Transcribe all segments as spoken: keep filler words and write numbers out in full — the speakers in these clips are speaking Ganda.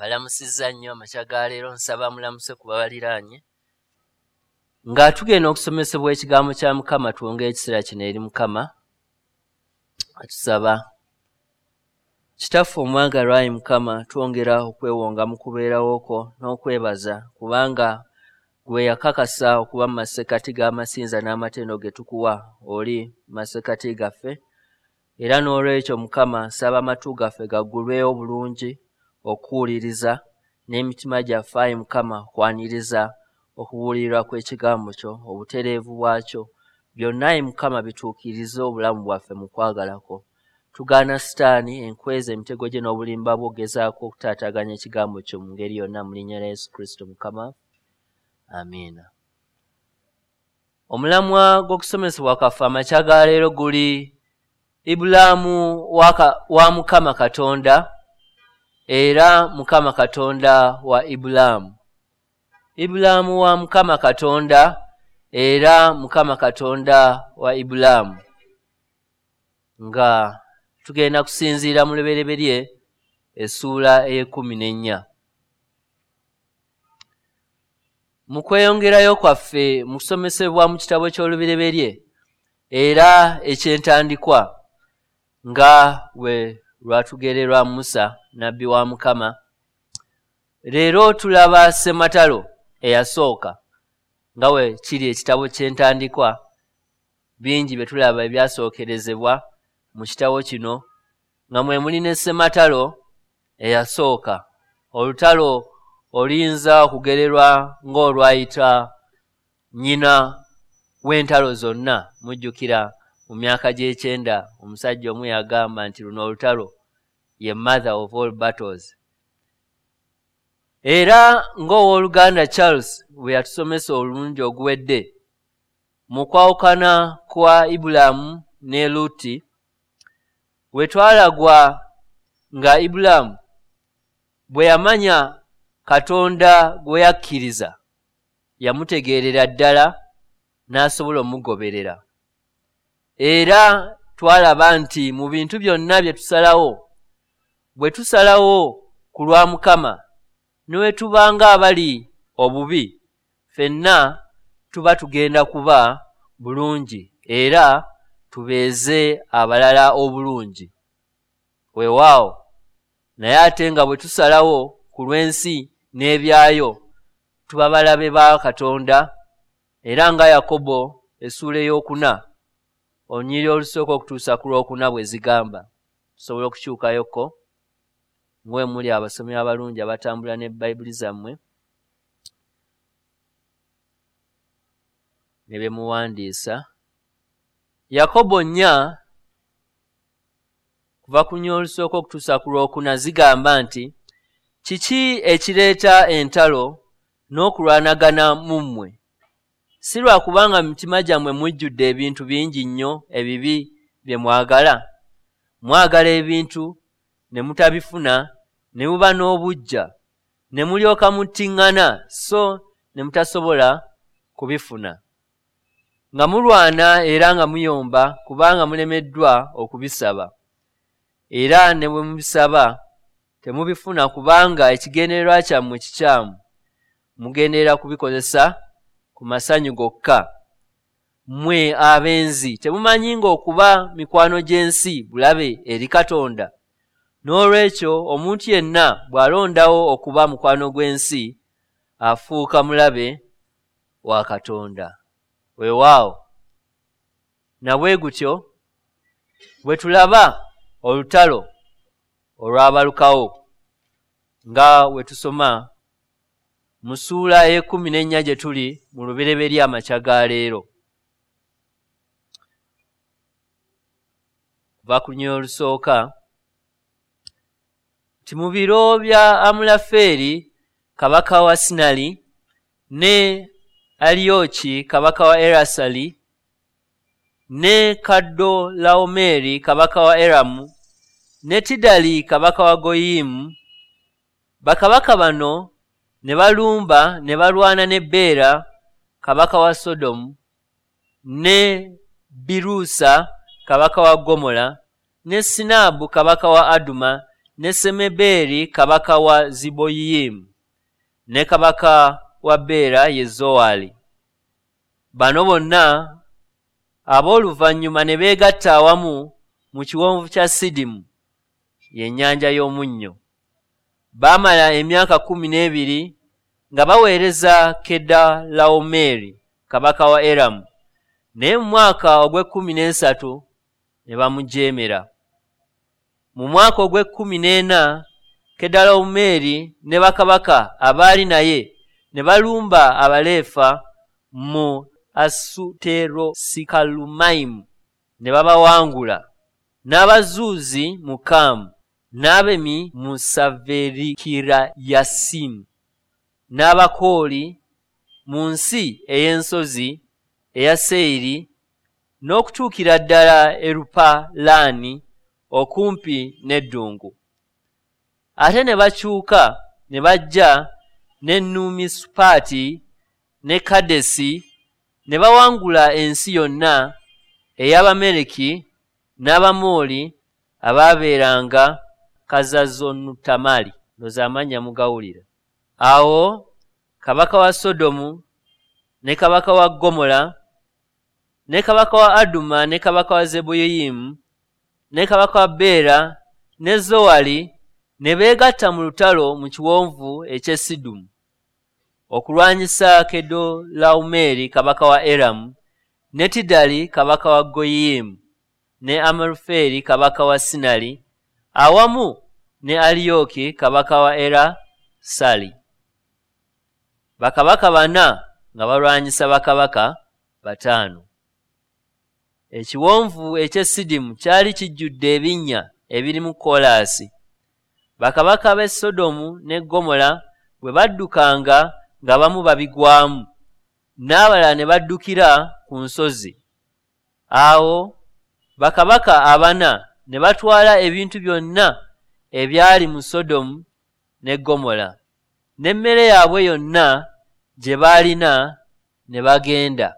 Mbalamusizza nnyo amakya ga leero, nsaba mulamuse ku babaliraanye. Nga tugenda okusomesebwa ekigambo kya Mukama, twongere ekiseera kino eri Mukama. Atusaba. Kitaffe omwagalwa, Ayi Mukama, twongera okwewonga mu kubeerawo kwo n'okwebaza, kubanga gwe yakakasa okuba mu masekati g'amasinza n'amatendo ge tukuwa oli masekati gaffe. Era n'olwekyo Mukama, nsaba amatu gaffe gaggulweyo bulungi okuwuliriza, n'emitima gyaffe Ayi Mukama kwaniriza okubuulirwa kw'ekigambo kyo, obutereevu bwakyo byonna Ayi Mukama bituukirize obulamu bwaffe mu kwagalako. Tugaana Sitaani, enkweza, emitego gye n'obulimba bwo, gezaako okutaataganya ekigambo kyo mu ngeri yonna, mu linnya lya Yesu Kristo Mukama. Amiina. Omulamwa gw'okusomesebwa kwaffe amakya ga leero guli Ibulaamu wa Mukama Katonda, era Mukama Katonda wa Ibulaamu. Ibulaamu wa Mukama Katonda, era Mukama Katonda wa Ibulaamu. Nga tugenda kusinziira mu lubereberye essuula ey'ekkumi n'ennya. Mu kweyongerayo kwaffe mu kusomesebwa mu kitabo ky'olubereberye era eky'entandikwa, nga we lwatugererwa Musa nabbi wa Mukama, leero tulaba ssematalo eyasooka nga we kiri ekitabo ky'entandikwa. Bingi bye tulaba ebyasookerezebwa mu kitabo kino, nga mwe muli ne ssematalo eyasooka. Olutalo oluyinza okugererwa ng'olwayita nnyina w'entalo zonna. Mujjukira mu myaka gy'ekyenda omusajja omu yagamba nti luno olutalo ye mother of all battles. Era ng'owooluganda Charles bwe yatusomesa olulungi oguwedde mu kwawukana kwa Ibulaamu ne Luuti, we twalagwa nga Ibulaamu bwe yamanya Katonda gwe yakkiriza, yamutegeerera ddala n'asobola omugoberera. Era twalaba nti mu bintu byonna bye tusalawo, bwe tusalawo ku lwa Mukama, ne we tubanga abali obubi, ffenna tuba tugenda kuba bulungi era tubeeze abalala obulungi. Weewaawo, naye ate nga bwe tusalawo ku lw'ensi n'ebyayo, tuba balabe ba Katonda. Era nga Yakobo essuula ey'okuna olunyiriri olusooka okutuusa ku lwokuna bwe zigamba. Tusobola okukyukayoko mwe muli abasomi abalungi abatambula ne Bayibuli zammwe ne bye muwandiisa. Yakobo nnya kuva ku nnyo olusooka okutuusa ku lwokuna zigamba nti, kiki ekireeta entalo n'okulwanagana mu mmwe? Si lwa kubanga mu mitima gyammwe mujjudde ebintu bingi nnyo ebibi bye mwagala? Mwagala ebintu ne mutabifuna, ne muba n'obujja, ne mulyoka muttiŋŋana so ne mutasobola kubifuna. Nga mulwana era nga muyomba kubanga mulemeddwa okubisaba. Era ne bwe mubisaba temubifuna kubanga ekigendererwa kyammwe kikyamu. Mugenderera kubikozesa ku masanyu gokka. Mmwe abenzi, temumanyi ng'okuba mikwano gy'ensi bulabe eri Katonda? N'olwekyo omuntu yenna bw'alondawo okuba mukwano gw'ensi, afuuka mulabe wa Katonda. Weewaawo, na bwe gutyo bwe tulaba olutalo olwabalukawo, nga we tusoma mu ssuula ey'ekkumi n'ennya gye tuli mu lubereberye amakya ga leero. Kuva ku nnyo olusooka nti mu biro bya Amulafeeri kabaka wa Sinali, ne Aliyoki kabaka wa Erasali, ne Kadolawomeri kabaka wa Eramu, ne Tidali kabaka wa Goyiyimu, bakabaka bano ne balumba ne balwana ne Bera kabaka wa Sodomu, ne Biruusa kabaka wa Gomora, ne Sinaabu kabaka wa Aduma, ne Semeberi kabaka wa Ziboyiyimu ne kabaka wa Bera ye Zoali. Bano bonna ab'oluvannyuma ne beegatta awamu mu kiwonvu kya Sidimu, y'ennyanja y'omunnyo. Baamala emyaka kkumi n'ebiri nga baweereza Kedalaomeri kabaka wa Eramu, naye mu mwaka ogw'ekkumi n'esatu ne bamujeemera. Mu mwaka ogw'ekkumi n'ena Kedalaomeri ne bakabaka abaali naye ne balumba Abaleefa mu Asuterosikalumayimu ne babawangula, n'Abazuuzi mu Kaamu, n'Abemi mu Saverikirayasimu, n'Abakooli mu nsi ey'ensozi eya Seyiri, n'okutuukira ddala Erupalaani okumpi n'eddungu. Ate ne bakyuka ne bajja ne Nuumisupaati ne Kadesi, ne bawangula ensi yonna ey'Abamereki n'Abamooli abaabeeranga Kazazonutamali. Ndoza amanya mugawulira. Awo kabaka wa Sodomu ne kabaka wa Gomora ne kabaka wa Aduma ne kabaka wa Zeboyiyimu ne kabaka wa Bera ne Zoali ne beegatta mu lutalo mu kiwonvu eky'Esidumu okulwanyisa Kedolaomeri kabaka wa Eramu ne Tidali kabaka wa Goyiyimu ne Amaluferi kabaka wa Sinali awamu ne Aliyoki kabaka wa Erasali. Bakabaka bana nga balwanyisa bakabaka bataano. Ekiwonvu eky'Esidimu kyali kijjudde ebinnya ebirimu Kolaasi. Bakabaka b'e Sodomu ne Gomora bwe baddukanga nga bamu babigwamu, n'abalala ne baddukira ku nsozi. Awo bakabaka abana ne batwala ebintu byonna ebyali mu Sodomu ne Gomora, n'emmere yaabwe yonna gye baalina ne bagenda.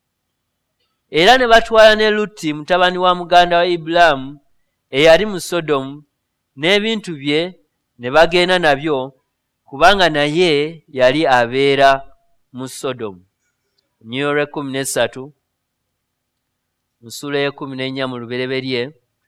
Era ne batwala ne Lutti mutabani wa muganda wa Ibulaamu eyali mu Sodomu n'ebintu bye ne bagenda nabyo, kubanga naye yali abeera mu Sodomu. Nnyolwa ekkumi n'essatu mu ssula y'ekkumi n'ennya mu lubereberye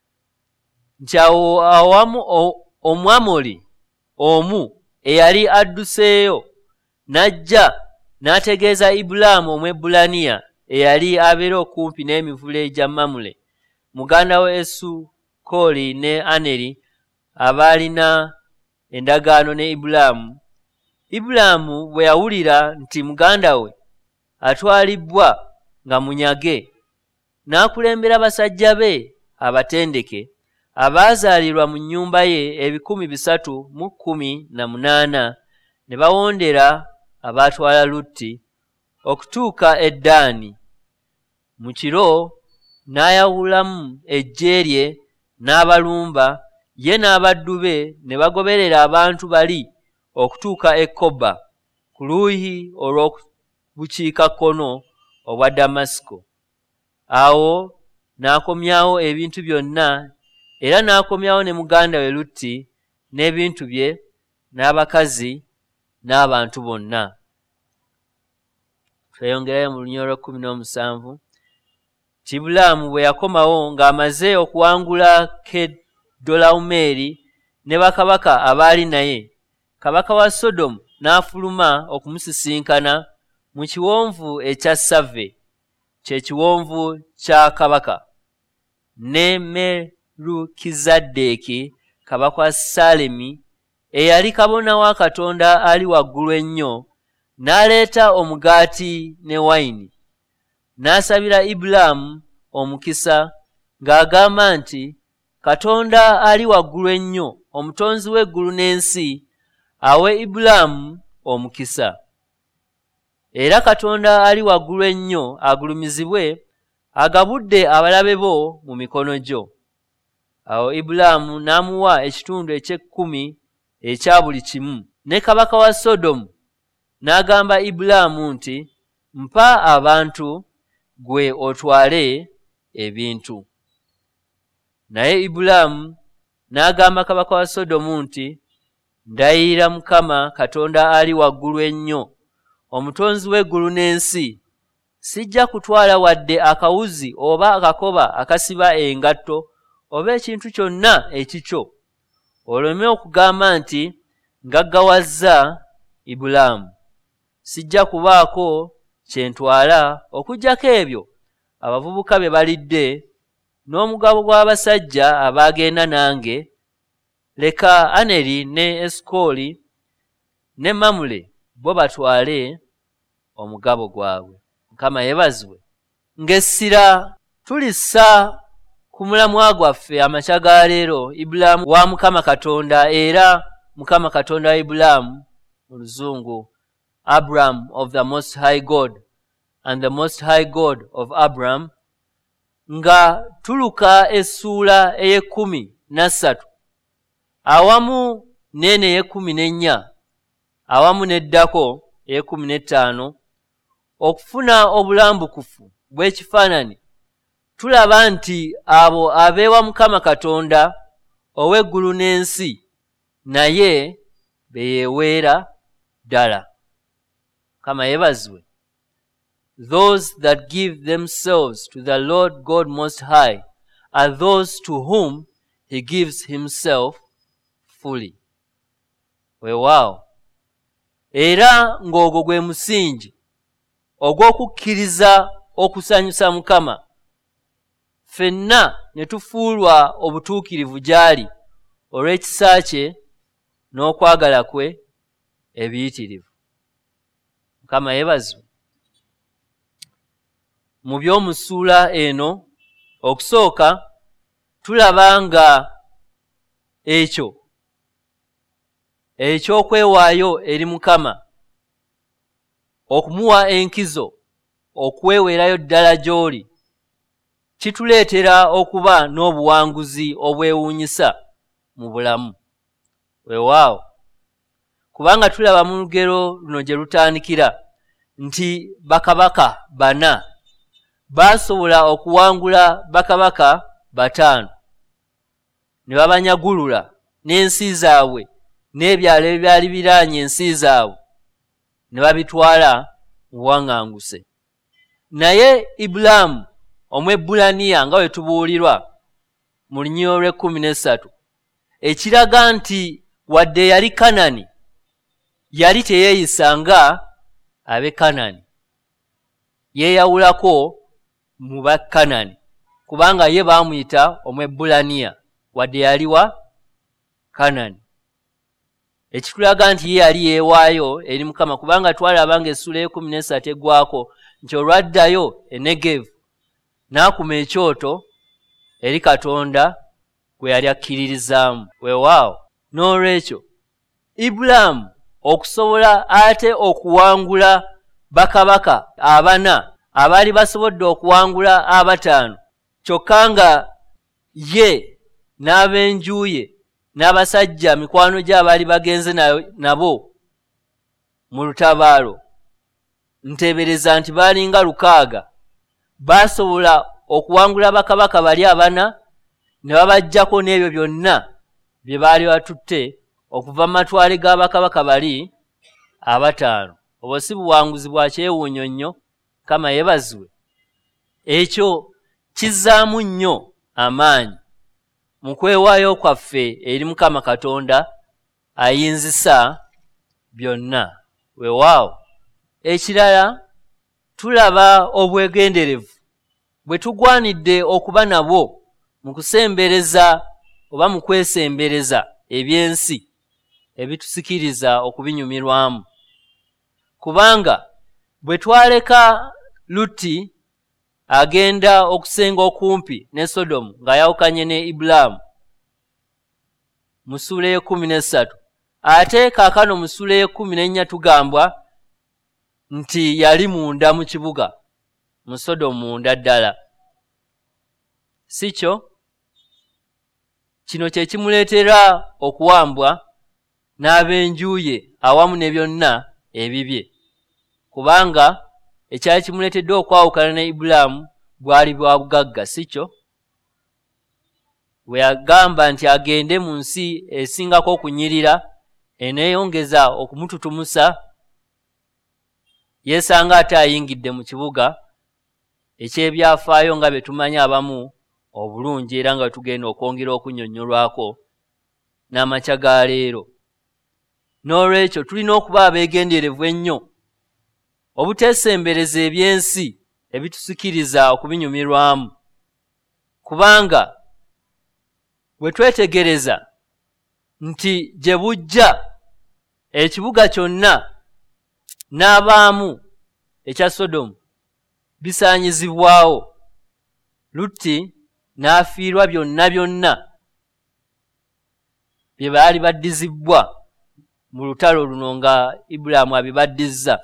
nti awo awamu Omwamoli omu eyali adduseeyo n'ajja n'ategeeza Ibulaamu Omwebbulaniya eyali abeera okumpi n'emivule egya Mamule muganda we Esukoli ne Aneri abaalina endagaano ne Ibulaamu. Ibulaamu bwe yawulira nti muganda we atwalibbwa nga munyage, n'akulembera basajja be abatendeke abaazaalirwa mu nnyumba ye ebikumi bisatu mu kkumi na munaana, ne bawondera abaatwala Lutti okutuuka e Ddaani. Mu kiro n'ayawulamu eggye lye n'abalumba, ye n'abaddu be ne bagoberera abantu bali okutuuka e Koba ku luuyi olw'obukiikakkono obwa Damasiko. Awo n'akomyawo ebintu byonna, era n'akomyawo ne muganda we Lutti n'ebintu bye n'abakazi n'abantu bonna. Tweyongerayo mu lunyolo lwa kkumi n'omusanvu. Ibulaamu bwe yakomawo ng'amaze okuwangula Kedolaomeri ne bakabaka abaali naye, kabaka wa Sodomu n'afuluma okumusisinkana mu kiwonvu ekya Save, kye kiwonvu kya kabaka, ne Merukizaddeeki kabaka wa Salemi eyali kabona wa Katonda ali waggulu ennyo, n'aleeta omugaati ne wayini, n'asabira Ibulaamu omukisa ng'agamba nti Katonda ali waggulu ennyo, omutonzi w'eggulu n'ensi, awe Ibulaamu omukisa. Era Katonda ali waggulu ennyo agulumizibwe, agabudde abalabe bo mu mikono gyo. Awo Ibulaamu n'amuwa ekitundu eky'ekkumi ekya buli kimu. Ne kabaka wa Sodomu n'agamba Ibulaamu nti, mpa abantu gwe otwale ebintu. Naye Ibulaamu n'agamba kabaka wa Sodomu nti, ndayira Mukama Katonda ali waggulu ennyo, omutonzi w'eggulu n'ensi, sijja kutwala wadde akawuzi oba akakoba akasiba engatto oba ekintu kyonna ekikyo, oleme okugamba nti ngaggawazza Ibulaamu. Sijja kubaako kye ntwala okuggyako ebyo abavubuka be balidde n'omugabo gw'abasajja abaagenda nange. Leka Aneri ne Esukoli ne Mamule bo batwale omugabo gwabwe. Mukama yeebazibwe. Ng'essira tulissa ku mulamwa gwaffe amakya ga leero Ibulaamu wa Mukama Katonda, era Mukama Katonda wa Ibulaamu mu Luzungu, Abraham of the Most High God and the Most High God of Abraham, nga tuluka essuula ey'ekkumi na ssatu awamu n'eno ey'ekkumi n'ennya awamu n'eddako ey'ekkumi n'ettaano, okufuna obulambukufu bw'ekifaananyi. Tulaba nti abo abeewa Mukama Katonda ow'eggulu n'ensi naye beyeweera ddala. Mukama yeebazibwe. Those that give themselves to the Lord God Most High are those to whom he gives himself fully. Weewaawo. Era ng'ogwo gwe musingi ogw'okukkiriza okusanyusa Mukama. Ffenna ne tufuulwa obutuukirivu gy'ali olw'ekisa kye n'okwagala kwe ebiyitirivu. Mukama yeebazibwe. Mu by'omu ssuula eno, okusooka tulaba nga ekyo eky'okwewaayo eri Mukama, okumuwa enkizo, okweweerayo ddala gy'oli, kituleetera okuba n'obuwanguzi obwewuunyisa mu bulamu. Weewaawo. Kubanga tulaba mu lugero luno gye lutandikira nti bakabaka bana baasobola okuwangula bakabaka bataano, ne babanyagulula n'ensi zaabwe n'ebyalo ebyali biraanye ensi zaabwe ne babitwala mu buwaŋŋanguse. Naye Ibulaamu Omwebbulaniya nga bwe tubuulirwa mu Lunyiriro lw'ekkumi n'essatu, ekiraga nti wadde yali Kanani, yali teyeeyisa nga ab'e Kanani, yeeyawulako mu Bakanani, kubanga ye baamuyita Omwebbulaniya wadde yali wa Kanani. Ekitulaga nti ye yali yeewaayo eri Mukama, kubanga twalaba ng'essuula y'ekkumi n'essatu eggwako nti olwaddayo e Negevu n'akuma ekyoto eri Katonda gwe yali akkiririzaamu. Weewaawo. N'olwekyo Ibulaamu okusobola ate okuwangula bakabaka abana abaali basobodde okuwangula abataano, kyokka nga ye n'ab'enju ye n'abasajja mikwano gye abaali bagenze nabo mu lutabaalo, nteebereza nti baalinga lukaaga, baasobola okuwangula bakabaka bali abana ne babaggyako n'ebyo byonna bye baali batutte okuva mu matwale g'abakabaka bali abataano. Obwo si buwanguzi bwa kyewuunyo nnyo? Kama yeebazibwe. Ekyo kizzaamu nnyo amaanyi mu kwewaayo kwaffe eri Mukama Katonda ayinzisa byonna. Weewaawo. Ekirala, tulaba obwegenderevu bwe tugwanidde okuba nabwo mu kusembereza oba mu kwesembereza eby'ensi ebitusikiriza okubinyumirwamu. Kubanga bwe twaleka Lutti agenda okusenga okumpi ne Sodomu ng'ayawukanye ne Ibulaamu mu ssuula y'ekkumi n'essatu, ate kaakano mu ssuula y'ekkumi n'ennya tugambwa nti yali munda mu kibuga, mu Sodomu munda ddala. Si kyo? Kino kye kimuleetera okuwambwa n'ab'enju ye awamu ne byonna ebibye, kubanga ekyali kimuleetedde okwawukana ne Ibulaamu bwali bwa bugagga. Si kyo? we yagamba nti agende mu nsi esingako okunyirira eneeyongeza okumututumusa, yeesanga ate ayingidde mu kibuga ekyebyafaayo nga bye tumanyi abamu obulungi era nga tugenda okwongera okunnyonnyolwako n'amakya ga leero. N'olwekyo tulina okuba abeegenderevu ennyo obuteesembereza ebyensi ebitusikiriza okubinyumirwamu, kubanga bwe twetegereza nti gye bujja ekibuga kyonna n'abaamu ekya Sodomu bisaanyizibwawo, Lutti n'afiirwa byonna byonna bye baali baddizibbwa mu lutalo luno nga Ibulaamu abibaddizza,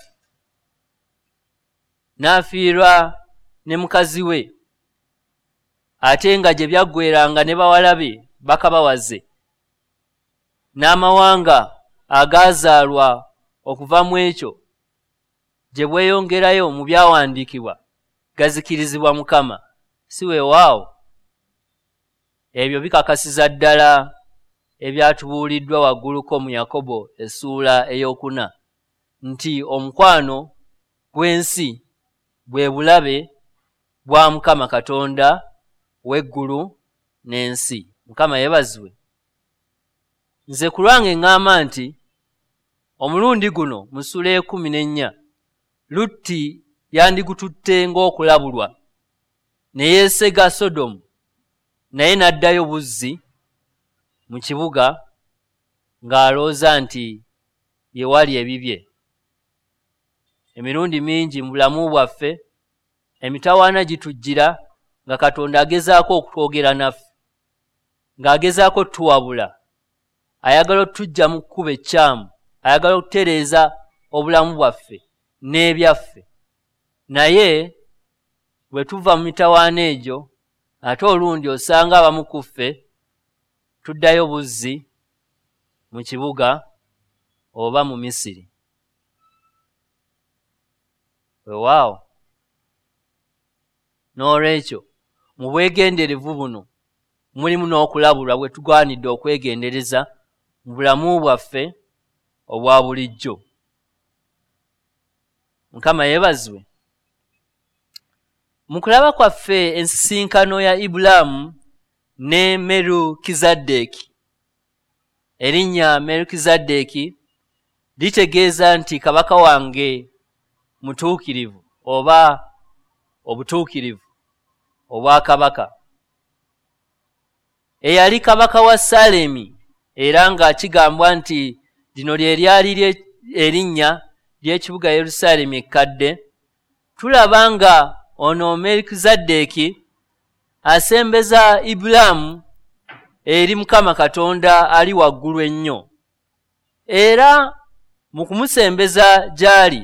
n'afiirwa ne mukazi we, ate nga gye byaggweranga ne bawala be bakabawaze, n'amawanga agaazaalwa okuva mu ekyo gye bweyongerayo mu byawandiikibwa gazikirizibwa Mukama. Si weewaawo ebyo bikakasiza ddala ebyatubuuliddwa wagguluko mu Yakobo essuula ey'okuna nti omukwano gw'ensi bwe bulabe bwa Mukama Katonda w'eggulu n'ensi. Mukama yeebazibwe. Nze ku lwange ŋŋamba nti omulundi guno mu ssuula y'ekkumi n'ennya Lutti yandigutute ng'okulabulwa ne yeesega Sodomu, naye n'addayo buzzi mu kibuga ng'alowooza nti ye wali ebibye. Emirundi mingi mu bulamu bwaffe emitawaana gitujjira nga Katonda agezaako okutwogera naffe, ng'agezaako tuwabula, ayagala otuggya mu kkubo ekyamu, ayagala okutereeza obulamu bwaffe n'ebyaffe. Naye bwe tuva mu mitawaana egyo ate olundi osanga abamu ku ffe tuddayo buzzi mu kibuga oba mu Misiri. Weewaawo. N'olwekyo mu bwegenderevu buno mulimu n'okulabulwa bwe tugwanidde okwegendereza mu bulamu bwaffe obwa bulijjo. Mukama yeebazibwe. Mu kulaba kwaffe ensisinkano ya Ibulaamu ne Merukizaddeeki, erinnya Merukizaddeeki litegeeza nti kabaka wange mutuukirivu oba obutuukirivu obwa kabaka. Eyali kabaka wa Salemi era nga kigambwa nti lino lye lyali erinnya ly'ekibuga Yerusaalemi ekkadde. Tulaba nga ono Merukizaddeeki asembeza Ibulaamu eri Mukama Katonda ali waggulu ennyo, era mu kumusembeza gy'ali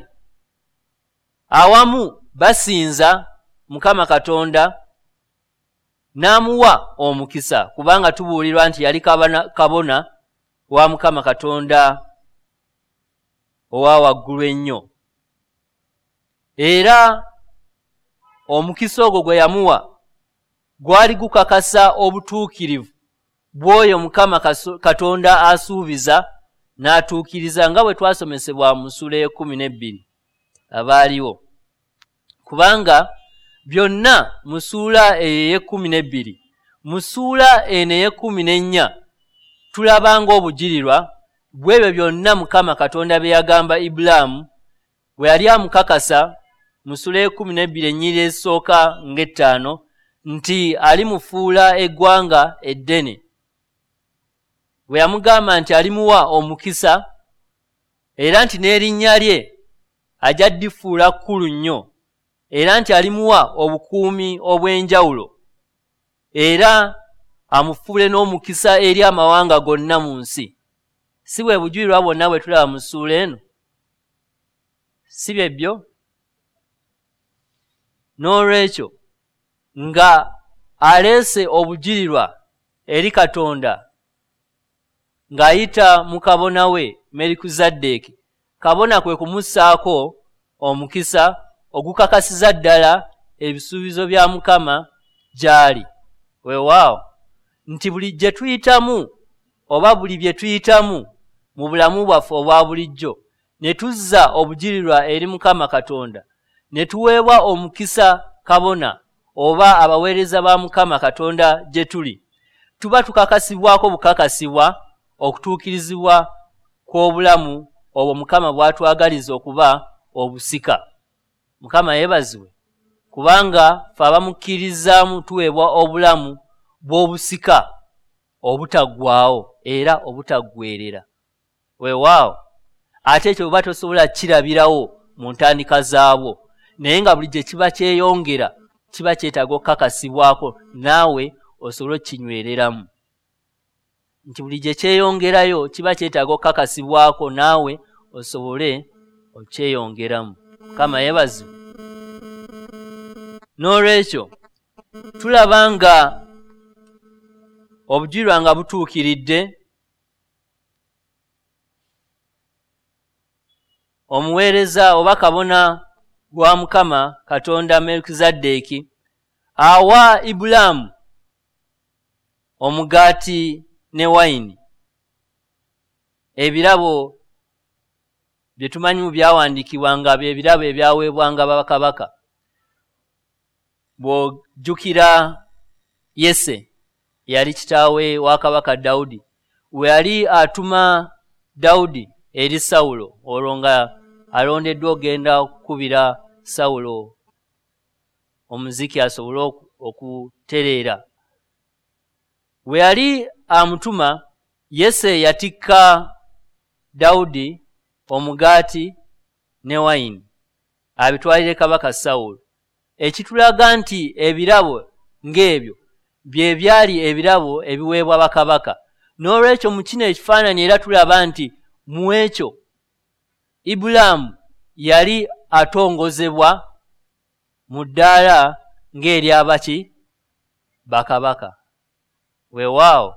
awamu basinza Mukama Katonda n'amuwa omukisa, kubanga tubuulirwa nti yali kabona, kabona wa Mukama Katonda owa waggulu ennyo, era omukisa ogwo gwe yamuwa gwali gukakasa obutuukirivu bw'oyo Mukama Katonda asuubiza n'atuukiriza, nga bwe twasomesebwa mu ssuula y'ekkumi n'ebbiri abaaliwo. Kubanga byonna mu ssuula eyo ey'ekkumi n'ebbiri, mu ssuula eno ey'ekkumi n'ennya tulabanga obujulirwa bw'ebyo byonna Mukama Katonda bye yagamba Ibulaamu bwe yali amukakasa mu ssuula y'ekkumi n'ebbiri ennyiriri esooka ng'ettaano nti alimufuula eggwanga eddene, bwe yamugamba nti alimuwa omukisa era nti n'erinnya lye ajja ddifuula kkulu nnyo, era nti alimuwa obukuumi obw'enjawulo, era amufuule n'omukisa eri amawanga gonna mu nsi. Si bwe bujulirwa bwonna bwe tulaba mu ssuula eno? Si byebyo? N'olwekyo nga aleese obujulirwa eri Katonda ng'ayita mu kabona we Merukizaddeeki, kabona kwe kumussaako omukisa ogukakasiza ddala ebisuubizo bya Mukama gy'ali. Weewaawo. nti buli gye tuyitamu oba buli bye tuyitamu mu bulamu bwaffe obwa bulijjo ne tuzza obujulirwa eri Mukama Katonda ne tuweebwa omukisa kabona oba abaweereza ba Mukama Katonda gye tuli, tuba tukakasibwako bukakasibwa okutuukirizibwa kw'obulamu obwo Mukama bw'atwagaliza okuba obusika. Mukama yeebazibwe, kubanga ffe abamukkirizaamu tuweebwa obulamu bw'obusika obutaggwaawo era obutaggweerera. Weewaawo ate ekyo bwe tosobola kirabirawo mu ntandika zaabwo, naye nga buli gye kiba kyeyongera kiba kyetaaga okukakasibwako naawe osobole okukinywereramu. Nti buli gye kyeyongerayo kiba kyetaaga okukakasibwako naawe osobole okyeyongeramu. Mukama yeebazibwe. N'olwekyo tulaba nga obujulirwa nga butuukiridde, omuweereza oba kabona gwa Mukama Katonda Melkizedeki awa Ibulaamu omugaati ne wayini, ebirabo bye tumanyi mu byawandiikibwanga bye birabo ebyaweebwanga bakabaka. Bw'ojjukira Yese yali kitaawe wa kabaka Dawudi, we yali atuma Dawudi eri Sawulo olwo nga alondeddwa ogenda okukubira Sawulo omuziki asobole okutereera. We yali amutuma, Yese yatikka Dawudi omugaati ne wayini abitwalire kabaka Sawulo, ekitulaga nti ebirabo ng'ebyo bye byali ebirabo ebiweebwa bakabaka. N'olwekyo mu kino ekifaananyi era tulaba nti mu ekyo Ibulaamu yali atongozebwa mu ddaala ng'eryabaki bakabaka. Weewaawo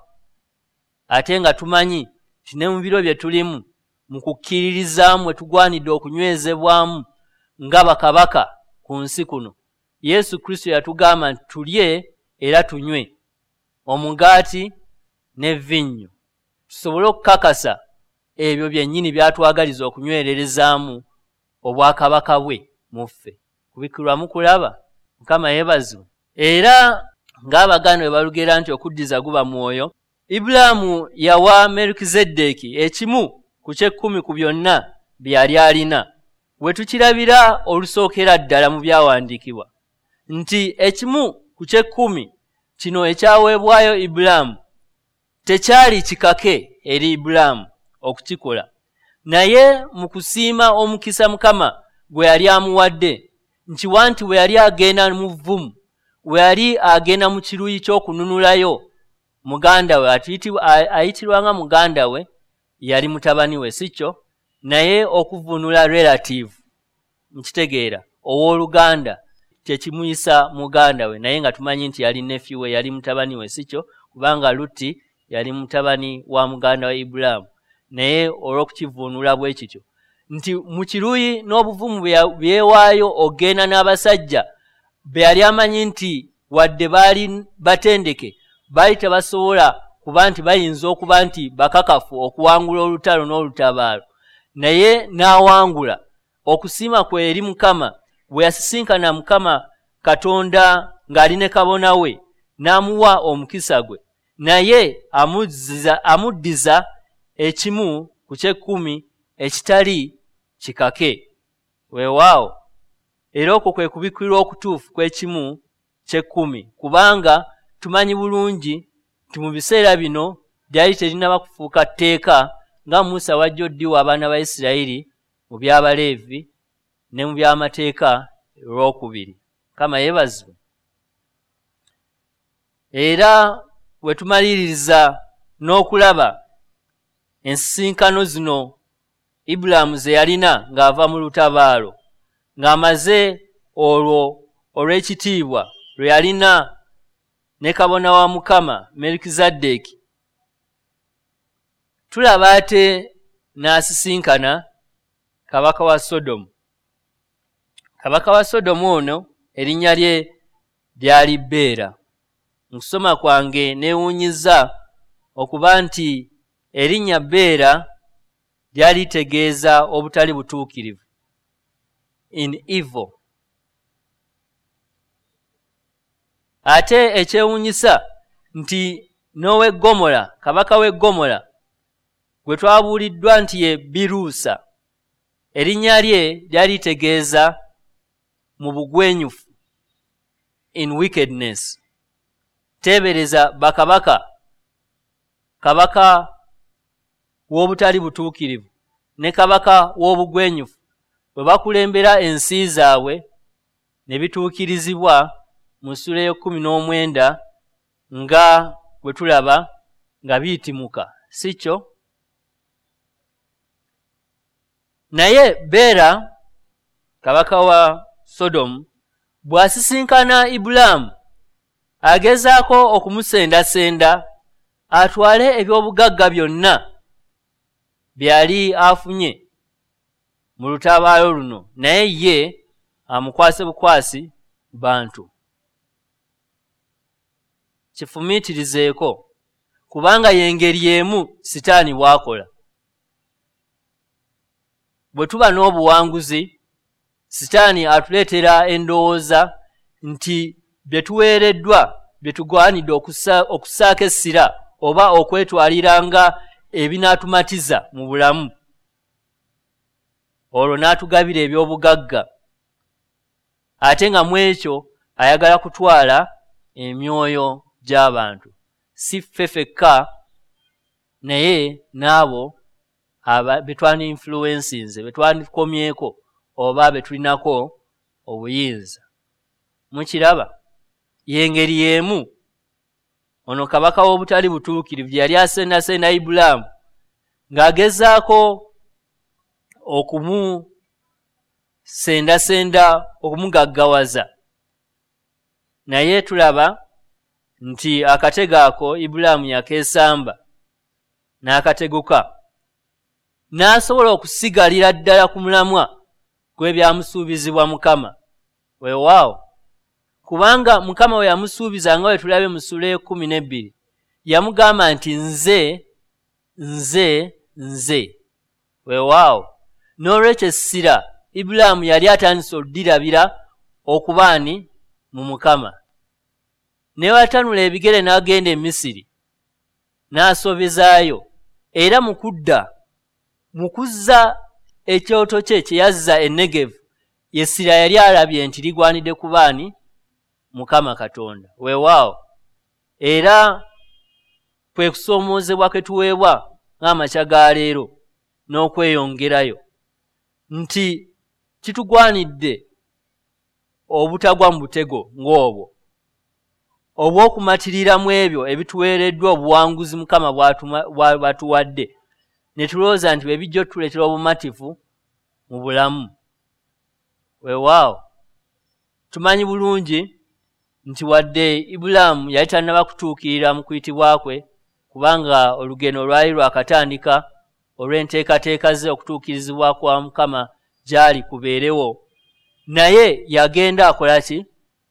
ate nga tumanyi nti ne mu biro bye tulimu mu kukkiririzaamu we tugwanidde okunywezebwamu nga bakabaka ku nsi kuno, Yesu Kristo yatugamba nti tulye era tunywe omugaati ne vvinyo tusobole okukakasa ebyo byennyini byatwagaliza okunywererezaamu obwakabaka bwe mu ffe. Kubikirwamu kulaba. Mukama yeebazibwe. Era ng'Abaganda bwe balugera nti okuddiza guba mwoyo, Ibulaamu yawa Melkizedeki ekimu ku ky'ekkumi ku byonna bye yali alina, we tukirabira olusookera ddala mu byawandiikibwa nti ekimu ku ky'ekkumi kino ekyaweebwayo Ibulaamu tekyali kikake eri Ibulaamu okukikola, naye mu kusiima omukisa Mukama gwe yali amuwadde, nkiwa nti we yali agenda mu vvumu, we yali agenda mu kiruyi ky'okununulayo muganda we ayitirwanga muganda we, yali mutabani we sikyo, naye okuvunula relative mukitegeera owooluganda kyekimuyisa muganda we, naye nga tumanyi nti yali nephew we, yali mutabani we sikyo, kubanga Lutti yali mutabani wa muganda wa Ibulaamu, naye olw'okukivunula bwe kityo nti mu kiruyi n'obuvumu byewaayo ogenda n'abasajja be yali amanyi nti wadde baali batendeke baali tebasobola kuba nti bayinza okuba nti bakakafu okuwangula olutalo n'olutabaalo, naye n'awangula. Okusiima kwe eri Mukama bwe yasisinkana Mukama Katonda ng'ali ne kabona we n'amuwa omukisa gwe, naye amuddiza, amuddiza ekimu ku ky'ekkumi ekitali kikake. Weewaawo era okwo kwe kubikwirwa okutuufu kw'ekimu ky'ekkumi, kubanga tumanyi bulungi nti mu biseera bino lyali terinaba kufuuka tteeka nga Musa wajja oddiwa abaana ba Isirayiri mu by'Abaleevi ne mu by'amateeka olwokubiri. Kama yeebazibwe. Era we tumaliriza n'okulaba ensisinkano zino Ibulaamu ze yalina ng'ava mu lutabaalo, ng'amaze olwo olw'ekitiibwa lwe yalina ne kabona wa Mukama Melkizedeki, tulaba ate n'asisinkana kabaka wa Sodomu. Kabaka wa Sodomu ono erinnya lye lyali Bera. nkusoma kwange neewuunyiza okuba nti erinnya Beera lyali litegeeza obutali butuukirivu, in evil. Ate ekyewuunyisa nti n'ow'e Gomora, kabaka w'e Gomora, gwe twabuuliddwa nti ye Biruusa, erinnya lye lyali litegeeza mu bugwenyufu, in wickedness. Teebereza bakabaka, kabaka w'obutali butuukirivu ne kabaka w'obugwenyufu bwe bakulembera ensi zaabwe ne bituukirizibwa mu ssula y'ekkumi n'omwenda nga bwe tulaba nga biyitimuka, si kyo? Naye Beera kabaka wa Sodomu bw'asisinkana Ibulaamu agezaako okumusendasenda atwale ebyobugagga byonna byali afunye mu lutabaalo luno, naye ye amukwase bukwasi bantu. Kifumiitirizeeko, kubanga y'engeri emu Sitaani bw'akola. Bwe tuba n'obuwanguzi, Sitaani atuleetera endowooza nti bye tuweereddwa bye tugwanidde okusaako essira oba okwetwalira nga ebinaatumatiza mu bulamu. Olwo n'atugabira eby'obugagga, ate nga mu ekyo ayagala kutwala emyoyo gy'abantu, si ffe ffekka naye n'abo be twani-influencinze, be twanikomyeko oba be tulinako obuyinza. Mukiraba? Y'engeri y'emu ono kabaka w'obutali butuukirivu yali asendasenda Ibulaamu ng'agezaako okumusendasenda, okumugaggawaza. Naye tulaba nti akatego ako Ibulaamu yakeesamba n'akateguka, n'asobola okusigalira ddala ku mulamwa gw'ebyamusuubizibwa Mukama. Weewaawo, kubanga Mukama we yamusuubiza nga we tulabe mu ssula y'ekkumi n'ebbiri, yamugamba nti nze, nze, nze. Weewaawo, n'olwekyo essira Ibulaamu yali atandise oddirabira okubaani mu Mukama. Newatanula ebigere n'agenda e Misiri n'asobezaayo, era mu kudda mu kuzza ekyoto kye kye yazza e Negevu, Yesira yali alabye nti ligwanidde kubaani Mukama Katonda. Weewaawo, era kwe kusoomoozebwa ke tuweebwa ng'amakya ga leero n'okweyongerayo nti kitugwanidde obutagwa mu butego ng'obwo obw'okumatirira mu ebyo ebituweereddwa obuwanguzi Mukama bw'atuwadde, ne tulowooza nti bwe bijja otuleetera obumativu mu bulamu. Weewaawo, tumanyi bulungi nti wadde Ibulaamu yali tannaba kutuukirira mu kuyitibwa kwe, kubanga olugendo lwali lwakatandika olw'enteekateeka ze okutuukirizibwa kwa Mukama gyali kubeerewo, naye yagenda akola ki?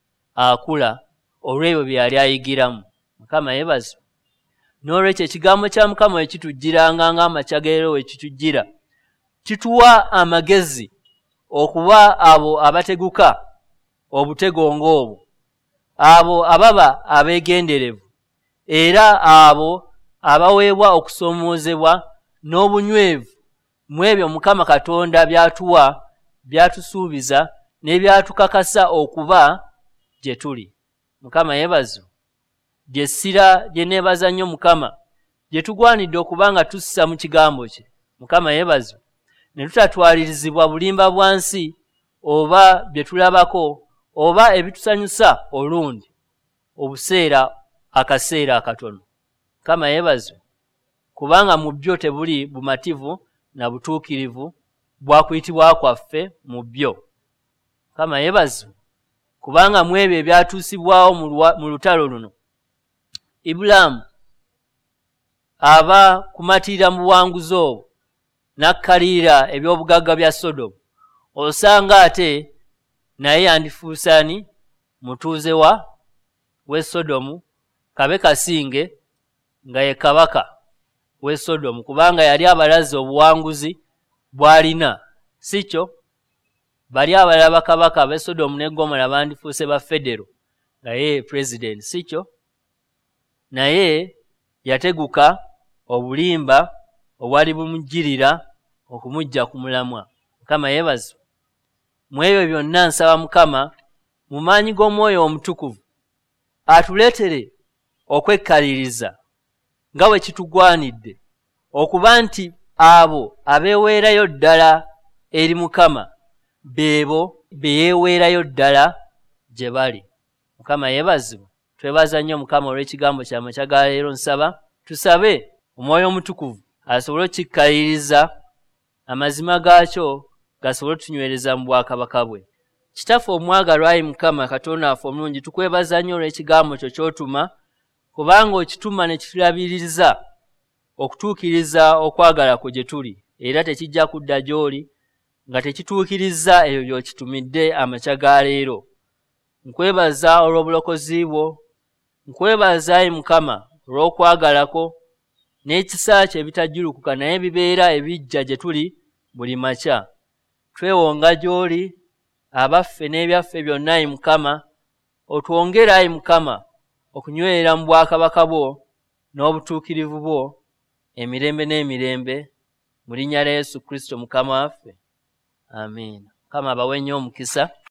Akula olw'ebyo bye yali ayigiramu. Mukama yeebazibwe. N'olwekyo ekigambo kya Mukama we kitujjiranga ng'amakya g'eleero we kitujjira, kituwa amagezi okuba abo abateguka obutego ng'obwo, abo ababa abeegenderevu, era abo abaweebwa okusoomoozebwa n'obunywevu mu ebyo Mukama Katonda by'atuwa, by'atusuubiza n'ebyatukakasa okuba gye tuli. Mukama yeebazibwe. Ly'essira lye neebaza nnyo Mukama, gye tugwanidde okuba nga tussa mu kigambo kye. Mukama yeebazibwe. Ne tutatwalirizibwa bulimba bwa nsi oba bye tulabako oba ebitusanyusa olundi obuseera akaseera akatono. Mukama yeebazibwe. Kubanga mu byo tebuli bumativu na butuukirivu bwa kuyitibwa kwaffe mu byo. Mukama yeebazibwe. Kubanga mu ebyo ebyatuusibwawo mu lutalo luno, Ibulaamu aba kumatirira mu buwanguzi obwo n'akkalira eby'obugagga bya Sodomu, osanga ate naye yandifuuse ani? Mutuuze wa w'e Sodomu, kabe kasinge nga ye kabaka we Sodomu kubanga yali abalazi obuwanguzi bwalina sicho bali abalaba kabaka be Sodomu ne Gomora bandifuuse ba federo nga ye president sicho naye yateguka obulimba obwali bumujjirira okumujja ku mulamwa. Mukama yeebazibwe. Mu ebyo byonna nsaba Mukama mu maanyi g'Omwoyo Omutukuvu atuleetere okwekkaliriza nga bwe kitugwanidde okuba nti abo abeeweerayo ddala eri Mukama beebo beyeeweerayo ddala gye bali. Mukama yeebazibwe. Twebaza nnyo Mukama olw'ekigambo kyammwe kyagala leero. Nsaba tusabe Omwoyo Omutukuvu asobole okikkaliriza amazima gaakyo gasobole otunywereza mu bwakabaka bwe. Kitaffe omwagalwa, Ayi Mukama Katonda waffe omulungi, tukwebaza nnyo olw'ekigambo kyo ky'otuma kubanga okituma ne kitulabiririza okutuukiriza okwagala kwe gye tuli era tekijja kudda gy'oli nga tekituukiriza ebyo by'okitumidde amakya ga leero. Nkwebaza olw'obulokozi bwo, nkwebaza Ayi Mukama olw'okwagalako n'ekisa kye bitajjulukuka naye bibeera ebijja gye tuli buli makya. Twewonga gy'oli abaffe n'ebyaffe byonna Ayi Mukama, otwongere Ayi Mukama okunywerera mu bwakabaka bwo n'obutuukirivu bwo emirembe n'emirembe mu linnya lya Yesu Kristo Mukama waffe. Amiina. Mukama abawe nnyo omukisa.